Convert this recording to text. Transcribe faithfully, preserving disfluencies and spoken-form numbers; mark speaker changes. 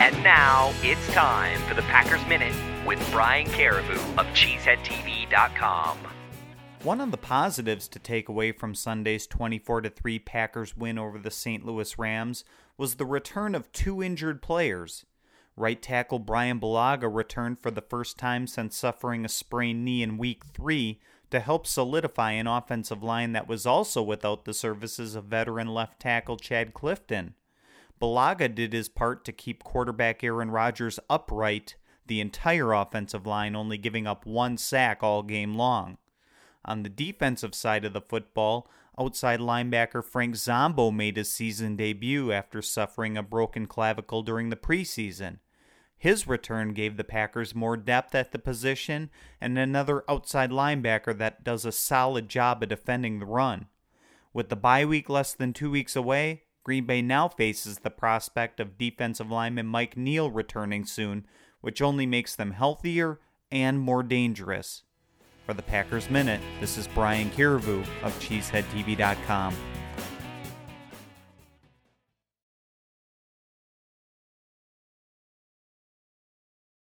Speaker 1: And now it's time for the Packers Minute with Brian Caribou of Cheesehead T V dot com.
Speaker 2: One of the positives to take away from Sunday's twenty-four to three Packers win over the Saint Louis Rams was the return of two injured players. Right tackle Bryan Bulaga returned for the first time since suffering a sprained knee in week three to help solidify an offensive line that was also without the services of veteran left tackle Chad Clifton. Bulaga did his part to keep quarterback Aaron Rodgers upright, the entire offensive line only giving up one sack all game long. On the defensive side of the football, outside linebacker Frank Zombo made his season debut after suffering a broken clavicle during the preseason. His return gave the Packers more depth at the position and another outside linebacker that does a solid job of defending the run. With the bye week less than two weeks away, Green Bay now faces the prospect of defensive lineman Mike Neal returning soon, which only makes them healthier and more dangerous. For the Packers Minute, this is Brian Caribou of Cheesehead T V dot com.